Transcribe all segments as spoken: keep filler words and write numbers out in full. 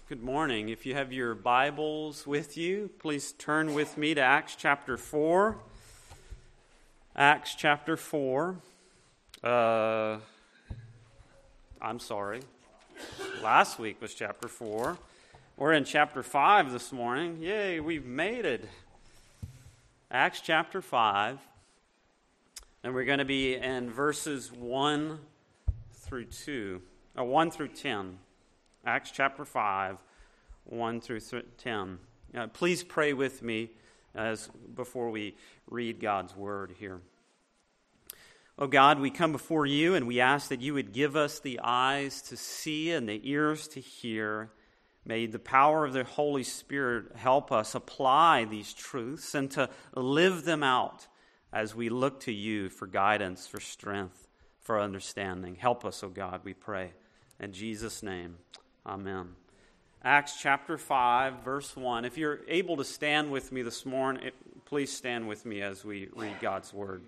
Good morning. If you have your Bibles with you, please turn with me to Acts chapter four. Acts chapter four. Uh, I'm sorry. Last week was chapter four. We're in chapter five this morning. Yay, we've made it. Acts chapter five. And we're going to be in verses one through two. Or one through ten. Acts chapter five, one through ten. Uh, please pray with me as before we read God's word here. Oh God, we come before you and we ask that you would give us the eyes to see and the ears to hear. May the power of the Holy Spirit help us apply these truths and to live them out as we look to you for guidance, for strength, for understanding. Help us, oh God, we pray. In Jesus' name. Amen. Acts chapter five, verse one. If you're able to stand with me this morning, please stand with me as we read God's word.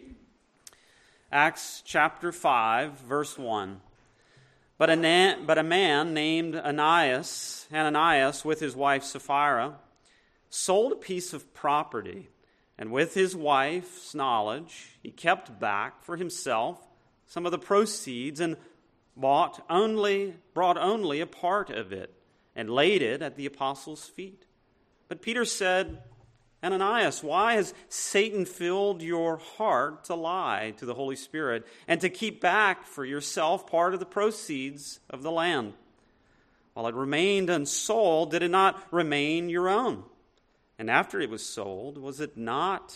Acts chapter five, verse one. But a, na- but a man named Ananias, Ananias with his wife Sapphira, sold a piece of property, and with his wife's knowledge, he kept back for himself some of the proceeds and bought only, brought only a part of it and laid it at the apostles' feet. But Peter said, Ananias, why has Satan filled your heart to lie to the Holy Spirit and to keep back for yourself part of the proceeds of the land? While it remained unsold, did it not remain your own? And after it was sold, was it not,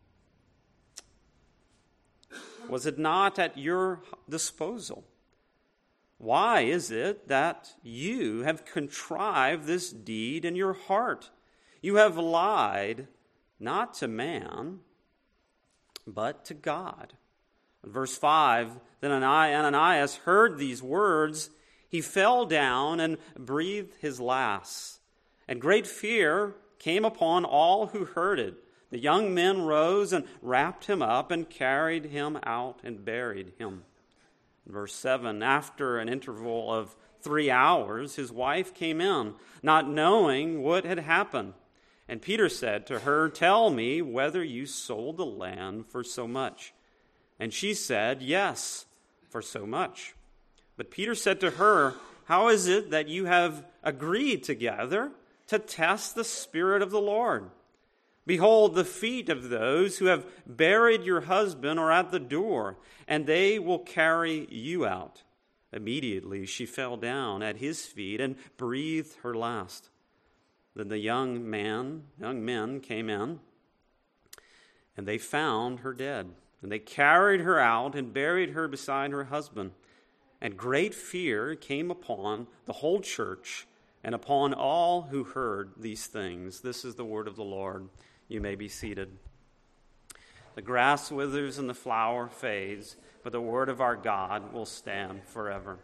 was it not at your disposal? Why is it that you have contrived this deed in your heart? You have lied not to man, but to God. Verse five, then Ananias heard these words. He fell down and breathed his last. And great fear came upon all who heard it. The young men rose and wrapped him up and carried him out and buried him. Verse seven, after an interval of three hours, his wife came in, not knowing what had happened. And Peter said to her, tell me whether you sold the land for so much. And she said, yes, for so much. But Peter said to her, how is it that you have agreed together to test the Spirit of the Lord? Behold, the feet of those who have buried your husband are at the door, and they will carry you out. Immediately she fell down at his feet and breathed her last. Then the young man, young men came in, and they found her dead. And they carried her out and buried her beside her husband. And great fear came upon the whole church and upon all who heard these things. This is the word of the Lord. You may be seated. The grass withers and the flower fades, but the word of our God will stand forever.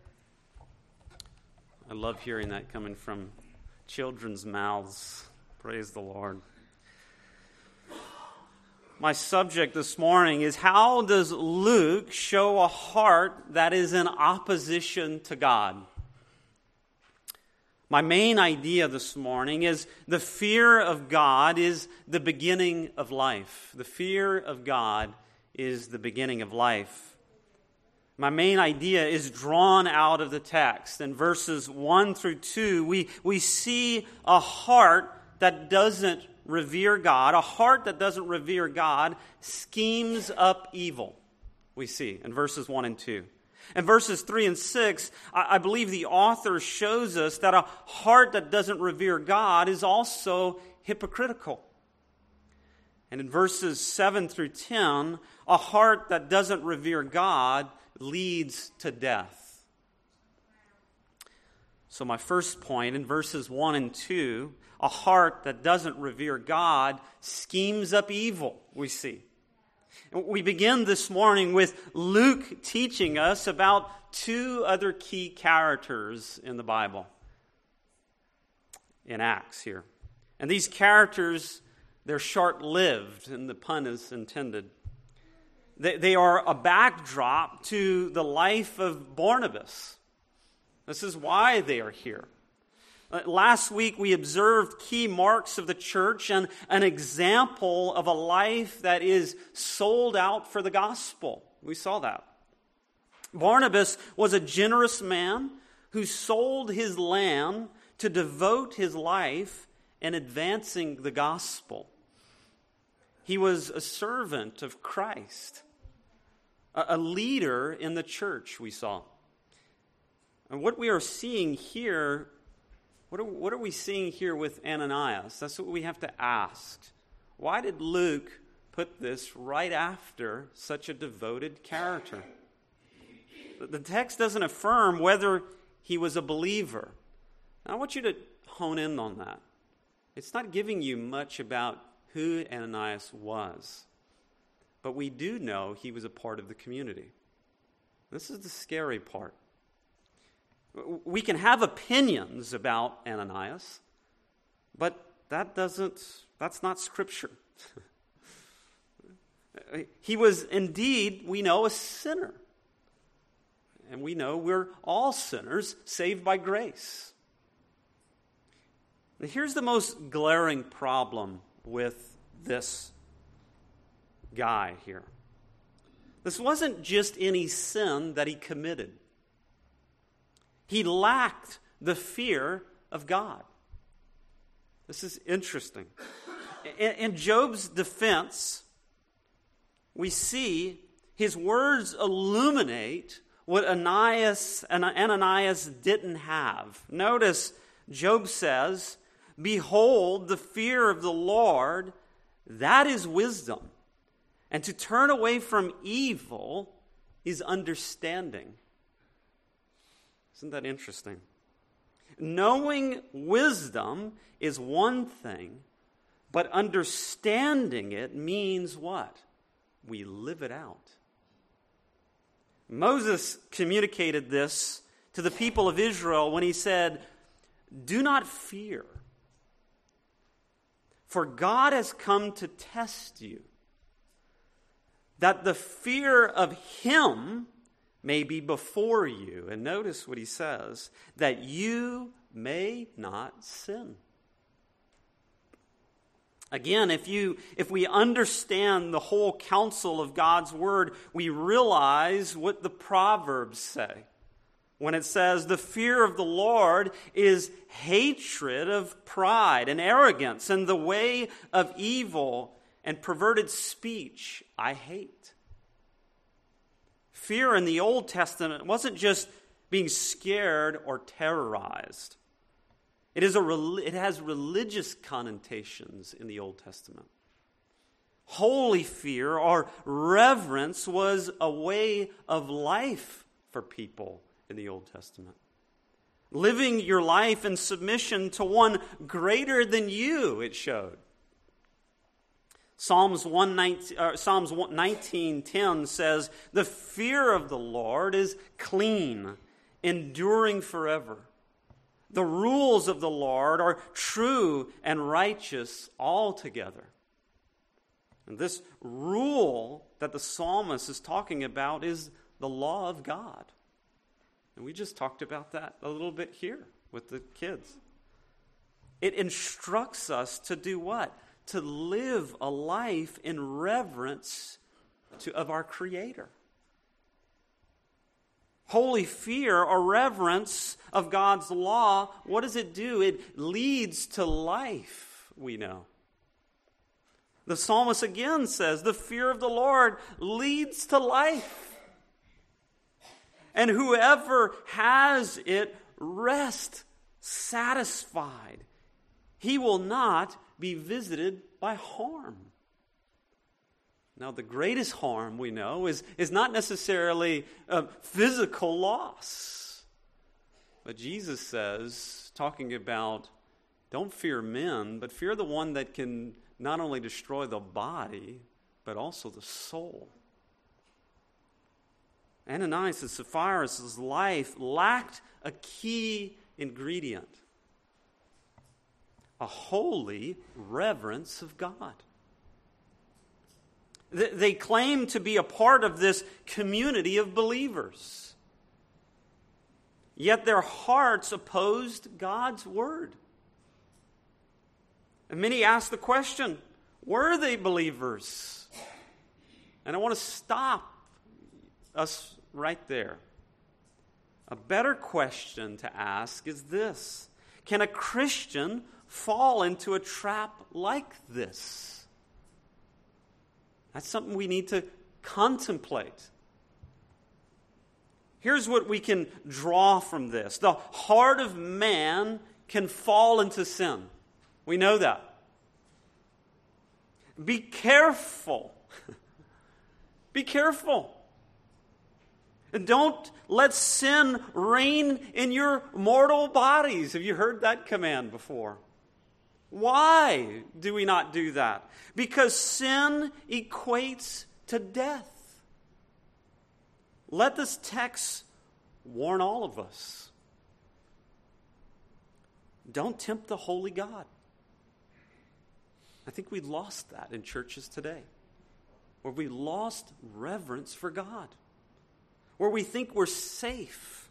I love hearing that coming from children's mouths. Praise the Lord. My subject this morning is, how does Luke show a heart that is in opposition to God? My main idea this morning is the fear of God is the beginning of life. The fear of God is the beginning of life. My main idea is drawn out of the text. In verses one through two, we, we see a heart that doesn't revere God. A heart that doesn't revere God schemes up evil, we see in verses one and two. In verses three and six, I believe the author shows us that a heart that doesn't revere God is also hypocritical. And in verses seven through ten, a heart that doesn't revere God leads to death. So my first point, in verses one and two, a heart that doesn't revere God schemes up evil, we see. We begin this morning with Luke teaching us about two other key characters in the Bible, in Acts here. And these characters, they're short-lived, and the pun is intended. They, they are a backdrop to the life of Barnabas. This is why they are here. Uh, last week we observed key marks of the church and an example of a life that is sold out for the gospel. We saw that. Barnabas was a generous man who sold his land to devote his life in advancing the gospel. He was a servant of Christ, a, a leader in the church, we saw. And what we are seeing here, what are, what are we seeing here with Ananias? That's what we have to ask. Why did Luke put this right after such a devoted character? The text doesn't affirm whether he was a believer. I want you to hone in on that. It's not giving you much about who Ananias was, but we do know he was a part of the community. This is the scary part. We can have opinions about Ananias, but that doesn't, that's not Scripture. He was indeed, we know, a sinner. And we know we're all sinners saved by grace. Now, here's the most glaring problem with this guy here. This wasn't just any sin that he committed. He lacked the fear of God. This is interesting. In, in Job's defense, we see his words illuminate what Ananias, Ananias didn't have. Notice Job says, "Behold, the fear of the Lord, that is wisdom, and to turn away from evil is understanding." Isn't that interesting? Knowing wisdom is one thing, but understanding it means what? We live it out. Moses communicated this to the people of Israel when he said, "Do not fear, for God has come to test you, that the fear of Him may be before you." And notice what he says, "that you may not sin." Again, if you if we understand the whole counsel of God's word, we realize what the Proverbs say. When it says, "The fear of the Lord is hatred of pride and arrogance, and the way of evil and perverted speech I hate." Fear in the Old Testament wasn't just being scared or terrorized. It is a it has religious connotations in the Old Testament. Holy fear or reverence was a way of life for people in the Old Testament. Living your life in submission to one greater than you, it showed. Psalms one nineteen, uh, Psalms nineteen ten says, "The fear of the Lord is clean, enduring forever. The rules of the Lord are true and righteous altogether." And this rule that the psalmist is talking about is the law of God. And we just talked about that a little bit here with the kids. It instructs us to do what? To live a life in reverence to, of our Creator. Holy fear or reverence of God's law, what does it do? It leads to life, we know. The psalmist again says, "The fear of the Lord leads to life. And whoever has it rest satisfied. He will not be visited by harm." Now, the greatest harm, we know, is, is not necessarily a physical loss. But Jesus says, talking about, don't fear men, but fear the one that can not only destroy the body, but also the soul. Ananias and Sapphira's life lacked a key ingredient: a holy reverence of God. They claim to be a part of this community of believers. yet their hearts opposed God's word. And many ask the question, were they believers? And I want to stop us right there. A better question to ask is this: can a Christian fall into a trap like this? That's something we need to contemplate. Here's what we can draw from this. The heart of man can fall into sin. We know that. Be careful. Be careful. And don't let sin reign in your mortal bodies. Have you heard that command before? Why do we not do that? Because sin equates to death. Let this text warn all of us. Don't tempt the holy God. I think we lost that in churches today, where we lost reverence for God, where we think we're safe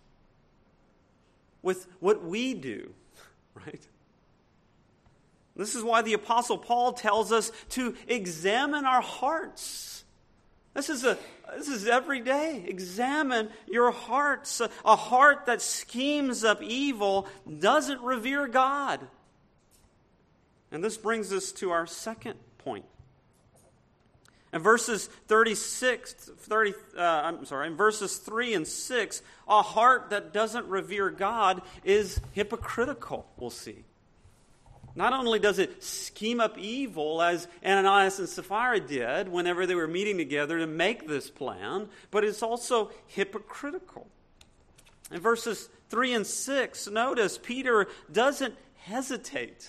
with what we do, right? This is why the Apostle Paul tells us to examine our hearts. This is a this is every day. Examine your hearts. A, a heart that schemes up evil doesn't revere God. And this brings us to our second point. In verses thirty-six, thirty, uh, I'm sorry, in verses three and six, a heart that doesn't revere God is hypocritical, we'll see. Not only does it scheme up evil, as Ananias and Sapphira did whenever they were meeting together to make this plan, but it's also hypocritical. In verses three and six, notice Peter doesn't hesitate.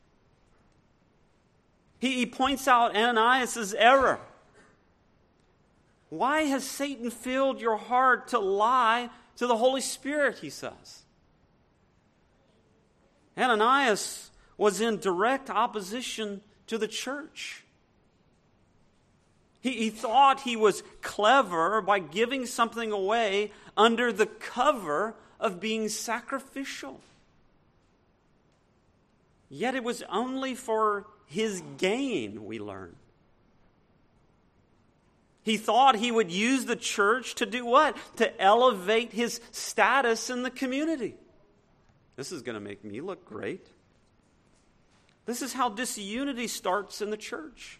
He, he points out Ananias' error. Why has Satan filled your heart to lie to the Holy Spirit, he says. Ananias was in direct opposition to the church. He, he thought he was clever by giving something away under the cover of being sacrificial. Yet it was only for his gain, we learn. He thought he would use the church to do what? To elevate his status in the community. This is going to make me look great. This is how disunity starts in the church.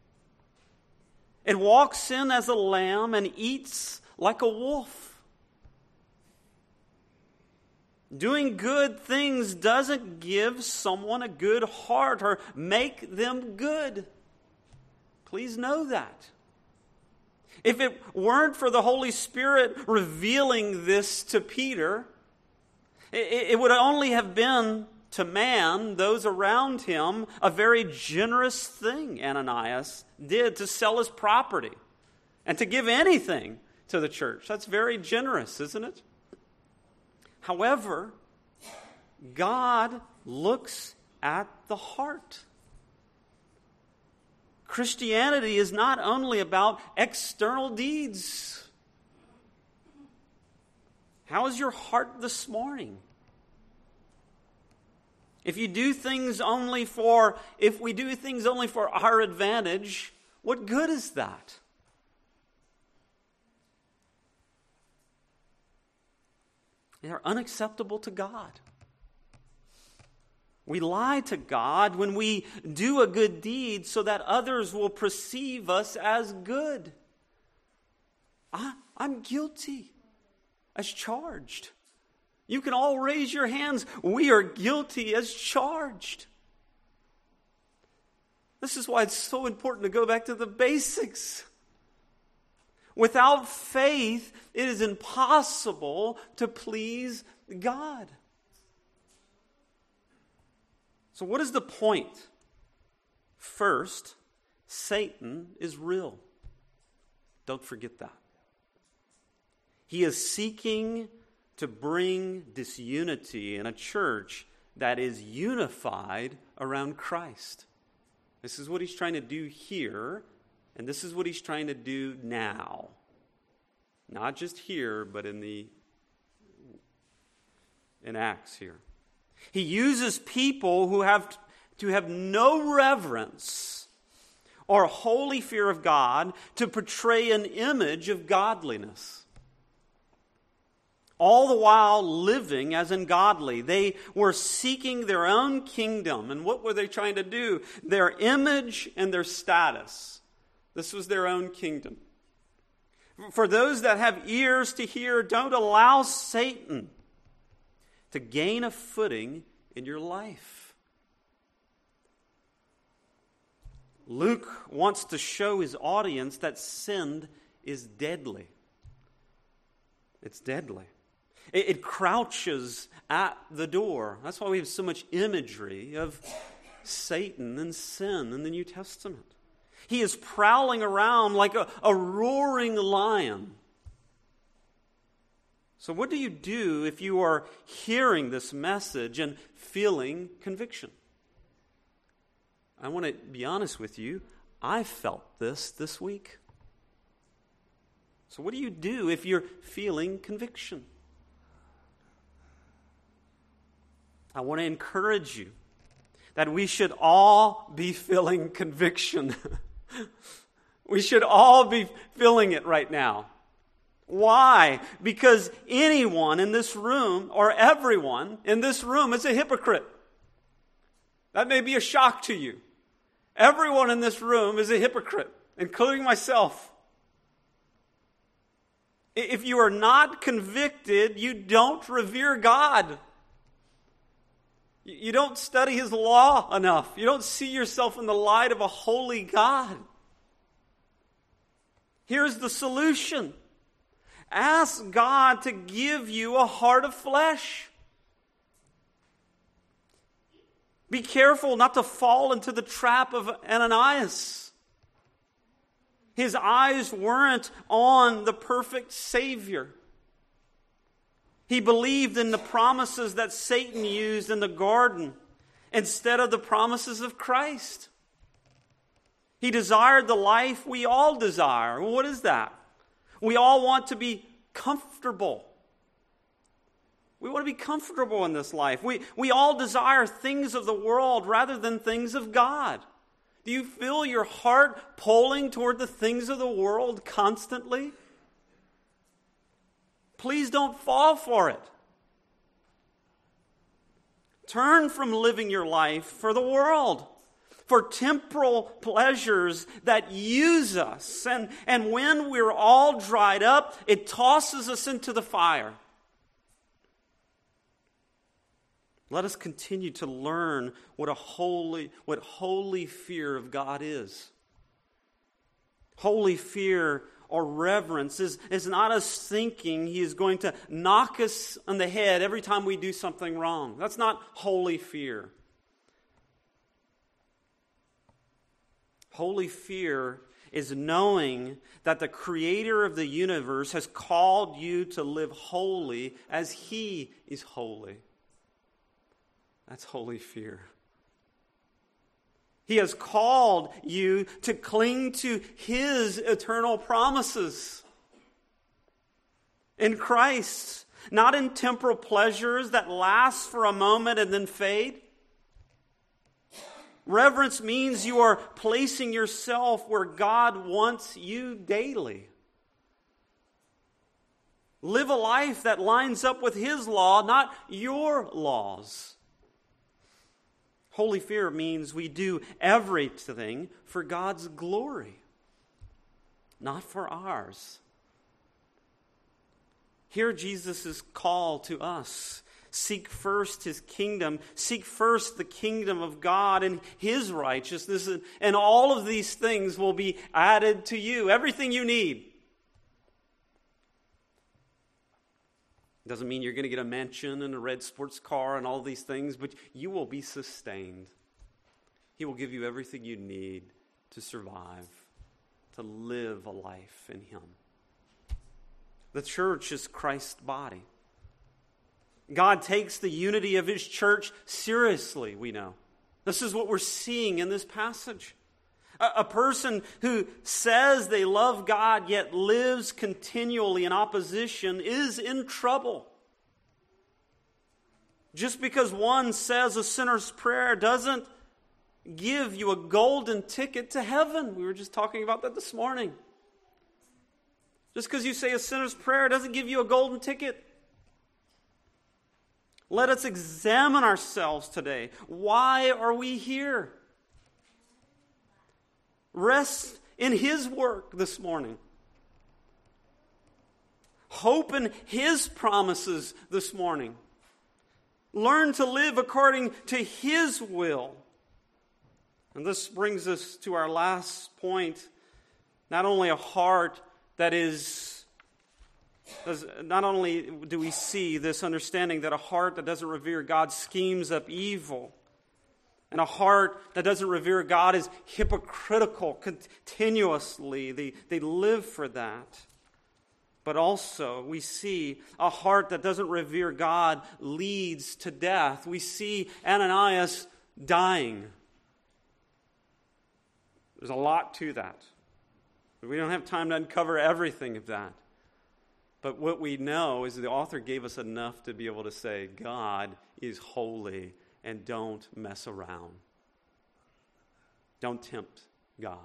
It walks in as a lamb and eats like a wolf. Doing good things doesn't give someone a good heart or make them good. Please know that. If it weren't for the Holy Spirit revealing this to Peter, it, it would only have been to man, those around him, a very generous thing Ananias did to sell his property and to give anything to the church. That's very generous, isn't it? However, God looks at the heart. Christianity is not only about external deeds. How is your heart this morning? If you do things only for, if we do things only for our advantage, what good is that? They're unacceptable to God. We lie to God when we do a good deed so that others will perceive us as good. I, I'm guilty as charged. You can all raise your hands. We are guilty as charged. This is why it's so important to go back to the basics. Without faith, it is impossible to please God. So what is the point? First, Satan is real. Don't forget that. He is seeking to bring disunity in a church that is unified around Christ. This is what he's trying to do here, and this is what he's trying to do now. Not just here, but in the in Acts here. He uses people who have to have no reverence or holy fear of God to portray an image of godliness. All the while living as ungodly. They were seeking their own kingdom. And what were they trying to do? Their image and their status. This was their own kingdom. For those that have ears to hear, don't allow Satan to gain a footing in your life. Luke wants to show his audience that sin is deadly. It's deadly. It, it crouches at the door. That's why we have so much imagery of Satan and sin in the New Testament. He is prowling around like a, a roaring lion. So what do you do if you are hearing this message and feeling conviction? I want to be honest with you. I felt this this week. So what do you do if you're feeling conviction? I want to encourage you that we should all be feeling conviction. We should all be feeling it right now. Why? Because anyone in this room, or everyone in this room, is a hypocrite. That may be a shock to you. Everyone in this room is a hypocrite, including myself. If you are not convicted, you don't revere God. You don't study His law enough. You don't see yourself in the light of a holy God. Here's the solution. Ask God to give you a heart of flesh. Be careful not to fall into the trap of Ananias. His eyes weren't on the perfect Savior. He believed in the promises that Satan used in the garden instead of the promises of Christ. He desired the life we all desire. Well, what is that? We all want to be comfortable. We want to be comfortable in this life. We, we all desire things of the world rather than things of God. Do you feel your heart pulling toward the things of the world constantly? Please don't fall for it. Turn from living your life for the world, for temporal pleasures that use us. And, and when we're all dried up, it tosses us into the fire. Let us continue to learn what a holy, what holy fear of God is. Holy fear or reverence is, is not us thinking He is going to knock us on the head every time we do something wrong. That's not holy fear. Holy fear is knowing that the Creator of the universe has called you to live holy as He is holy. That's holy fear. He has called you to cling to His eternal promises in Christ, not in temporal pleasures that last for a moment and then fade. Reverence means you are placing yourself where God wants you daily. Live a life that lines up with His law, not your laws. Holy fear means we do everything for God's glory, not for ours. Hear Jesus' call to us. Seek first His kingdom. Seek first the kingdom of God and His righteousness. And all of these things will be added to you. Everything you need. Doesn't mean you're going to get a mansion and a red sports car and all these things, but you will be sustained. He will give you everything you need to survive, to live a life in Him. The church is Christ's body. God takes the unity of His church seriously, we know. This is what we're seeing in this passage. A, a person who says they love God yet lives continually in opposition is in trouble. Just because one says a sinner's prayer doesn't give you a golden ticket to heaven. We were just talking about that this morning. Just because you say a sinner's prayer doesn't give you a golden ticket. Let us examine ourselves today. Why are we here? Rest in His work this morning. Hope in His promises this morning. Learn to live according to His will. And this brings us to our last point. Not only a heart that is, not only do we see this understanding that a heart that doesn't revere God schemes up evil, and a heart that doesn't revere God is hypocritical continuously. They, they live for that. But also, we see a heart that doesn't revere God leads to death. We see Ananias dying. There's a lot to that. We don't have time to uncover everything of that. But what we know is the author gave us enough to be able to say, God is holy and don't mess around. Don't tempt God.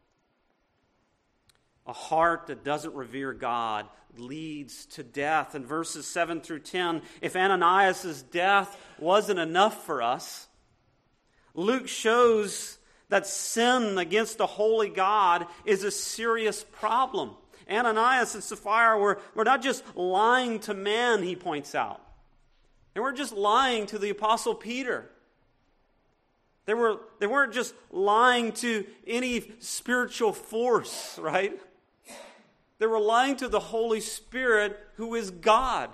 A heart that doesn't revere God leads to death. In verses seven through ten, if Ananias' death wasn't enough for us, Luke shows that sin against the holy God is a serious problem. Ananias and Sapphira were, were not just lying to man, he points out. They weren't just lying to the Apostle Peter. They, were, they weren't just lying to any spiritual force, right? They were lying to the Holy Spirit, who is God.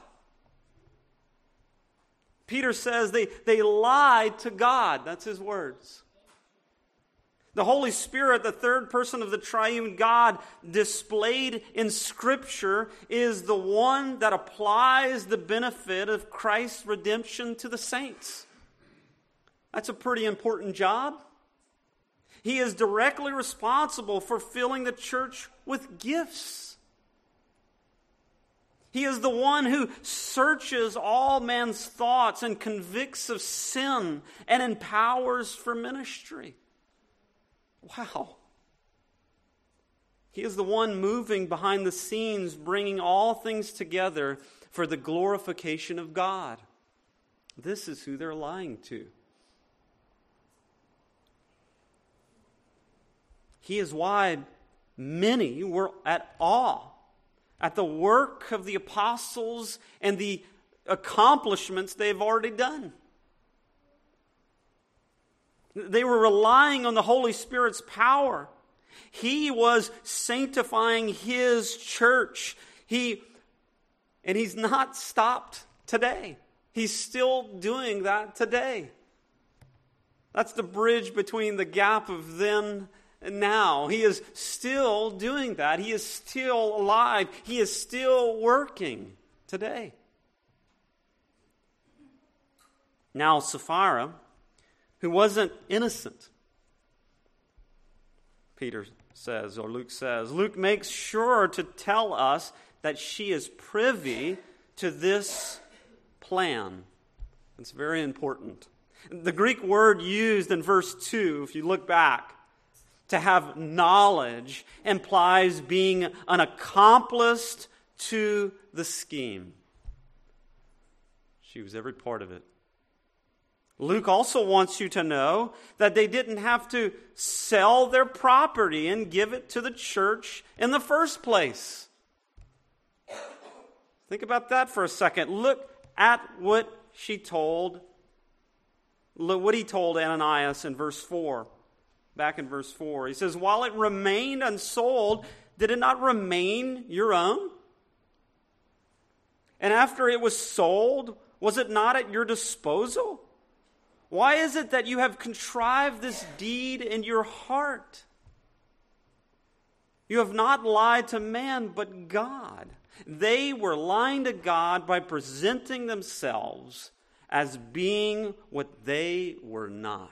Peter says they, they lied to God. That's his words. The Holy Spirit, the third person of the triune God displayed in Scripture, is the one that applies the benefit of Christ's redemption to the saints. That's a pretty important job. He is directly responsible for filling the church with gifts. He is the one who searches all man's thoughts and convicts of sin and empowers for ministry. Wow. He is the one moving behind the scenes, bringing all things together for the glorification of God. This is who they're lying to. He is why many were at awe at the work of the apostles and the accomplishments they've already done. They were relying on the Holy Spirit's power. He was sanctifying His church. He, and He's not stopped today. He's still doing that today. That's the bridge between the gap of then and now. He is still doing that. He is still alive. He is still working today. Now, Sapphira, who wasn't innocent, Peter says, or Luke says, Luke makes sure to tell us that she is privy to this plan. It's very important. The Greek word used in verse two, if you look back, to have knowledge, implies being an accomplice to the scheme. She was every part of it. Luke also wants you to know that they didn't have to sell their property and give it to the church in the first place. Think about that for a second. Look at what she told, look what he told Ananias in verse four. Back in verse four, he says, while it remained unsold, did it not remain your own? And after it was sold, was it not at your disposal? Why is it that you have contrived this deed in your heart? You have not lied to man, but God. They were lying to God by presenting themselves as being what they were not.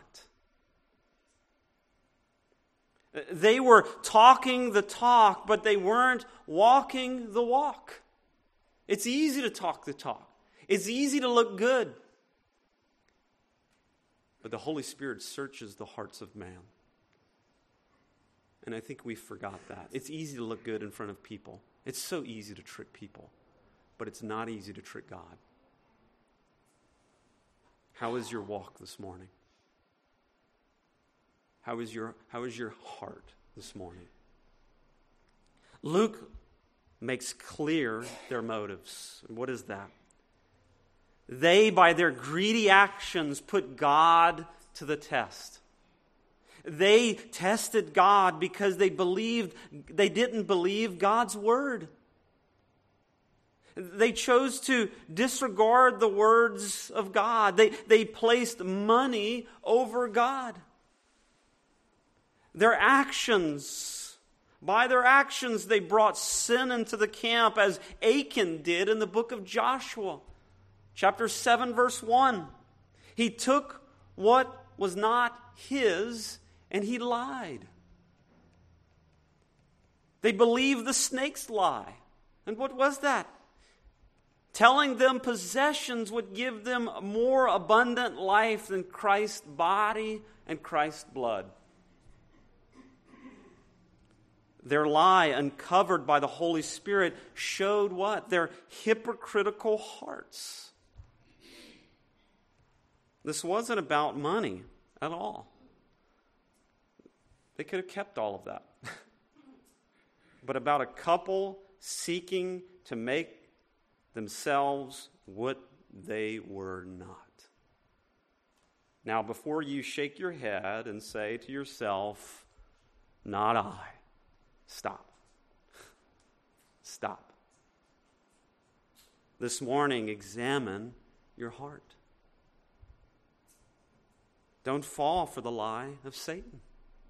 They were talking the talk, but they weren't walking the walk. It's easy to talk the talk. It's easy to look good. But the Holy Spirit searches the hearts of man. And I think we forgot that. It's easy to look good in front of people. It's so easy to trick people. But it's not easy to trick God. How is your walk this morning? How is your, how is your heart this morning? Luke makes clear their motives. What is that? They, by their greedy actions, put God to the test. They tested God because they believed, they didn't believe God's word. They chose to disregard the words of God. They, they placed money over God. Their actions, by their actions, they brought sin into the camp, as Achan did in the book of Joshua, chapter seven, verse one. He took what was not his and he lied. They believed the snake's lie. And what was that? Telling them possessions would give them more abundant life than Christ's body and Christ's blood. Their lie, uncovered by the Holy Spirit, showed what? Their hypocritical hearts. This wasn't about money at all. They could have kept all of that. But about a couple seeking to make themselves what they were not. Now, before you shake your head and say to yourself, "Not I," stop. Stop. This morning, examine your heart. Don't fall for the lie of Satan.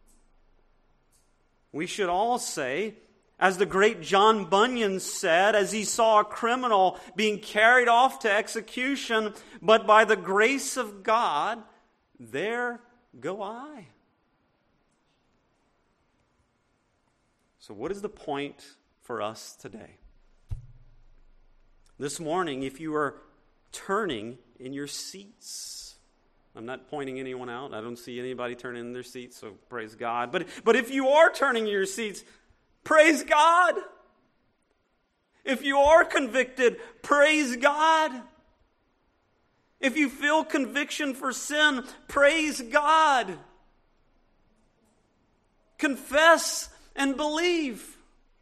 We should all say, as the great John Bunyan said, as he saw a criminal being carried off to execution, "But by the grace of God, there go I." So what is the point for us today? This morning, if you are turning in your seats, I'm not pointing anyone out. I don't see anybody turning in their seats, so praise God. But, but if you are turning in your seats, praise God. If you are convicted, praise God. If you feel conviction for sin, praise God. Confess and believe.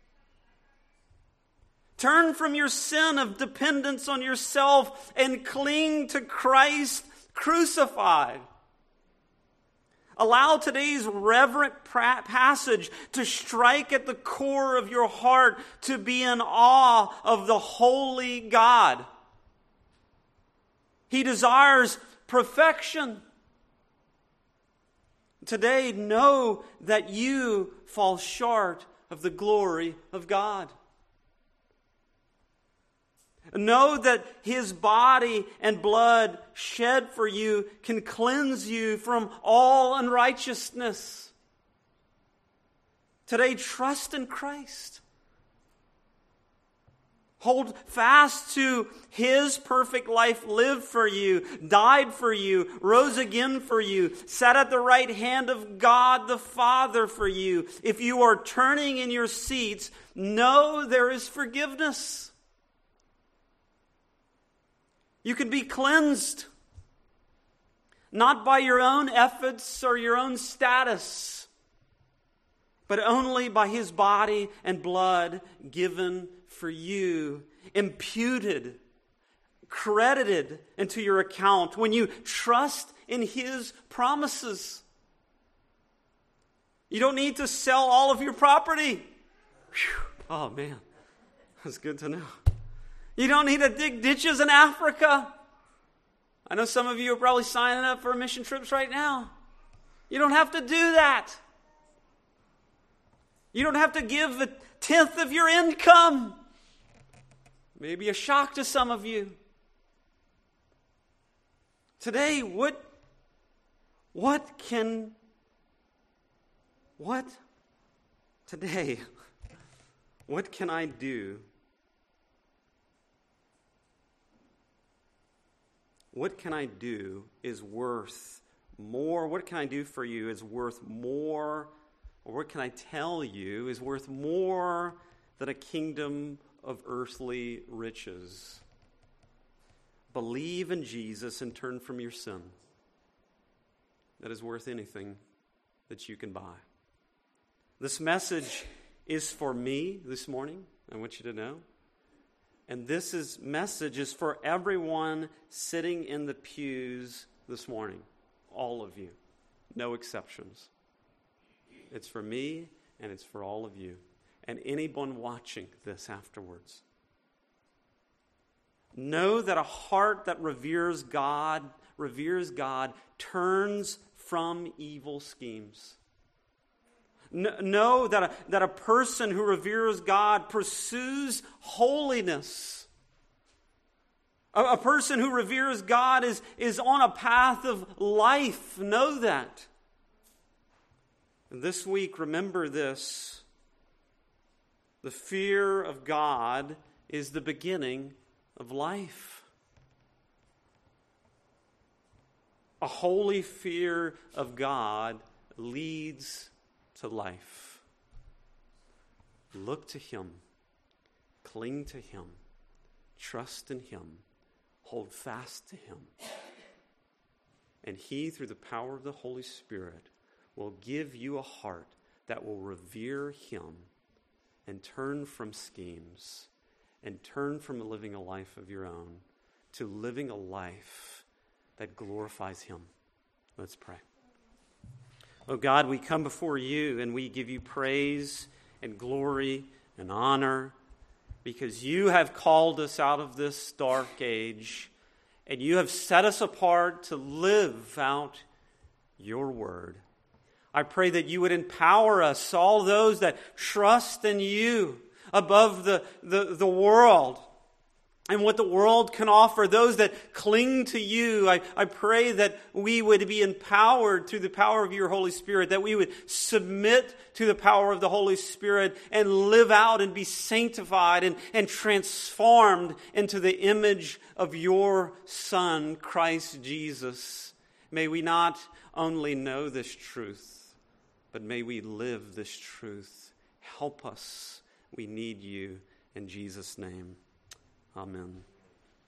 Turn from your sin of dependence on yourself and cling to Christ crucified. Allow today's reverent passage to strike at the core of your heart, to be in awe of the holy God. He desires perfection. Today, know that you fall short of the glory of God. Know that His body and blood shed for you can cleanse you from all unrighteousness. Today, trust in Christ. Hold fast to His perfect life lived for you, died for you, rose again for you, sat at the right hand of God the Father for you. If you are turning in your seats, know there is forgiveness. You can be cleansed, not by your own efforts or your own status, but only by His body and blood given for you, imputed, credited into your account when you trust in His promises. You don't need to sell all of your property. Whew. Oh man, that's good to know. You don't need to dig ditches in Africa. I know some of you are probably signing up for mission trips right now. You don't have to do that. You don't have to give a tenth of your income. Maybe a shock to some of you. Today, what, what can, what, today, what can I do? What can I do is worth more, what can I do for you is worth more, or what can I tell you is worth more than a kingdom of earthly riches. Believe in Jesus and turn from your sin. That is worth anything that you can buy. This message is for me this morning. I want you to know. And this is message is for everyone sitting in the pews this morning. All of you. No exceptions. It's for me and it's for all of you. And anyone watching this afterwards. Know that a heart that reveres God, reveres God, turns from evil schemes. Know that a, that a person who reveres God pursues holiness. A, a person who reveres God is, is on a path of life. Know that. And this week, remember this. The fear of God is the beginning of life. A holy fear of God leads to life. Look to Him. Cling to Him. Trust in Him. Hold fast to Him. And He, through the power of the Holy Spirit, will give you a heart that will revere Him and turn from schemes and turn from living a life of your own to living a life that glorifies Him. Let's pray. Oh God, we come before you and we give you praise and glory and honor because you have called us out of this dark age and you have set us apart to live out your word. I pray that you would empower us, all those that trust in you above the, the, the world and what the world can offer, those that cling to you. I, I pray that we would be empowered through the power of your Holy Spirit, that we would submit to the power of the Holy Spirit and live out and be sanctified and, and transformed into the image of your Son, Christ Jesus. May we not only know this truth, but may we live this truth. Help us. We need you. In Jesus' name. Amen.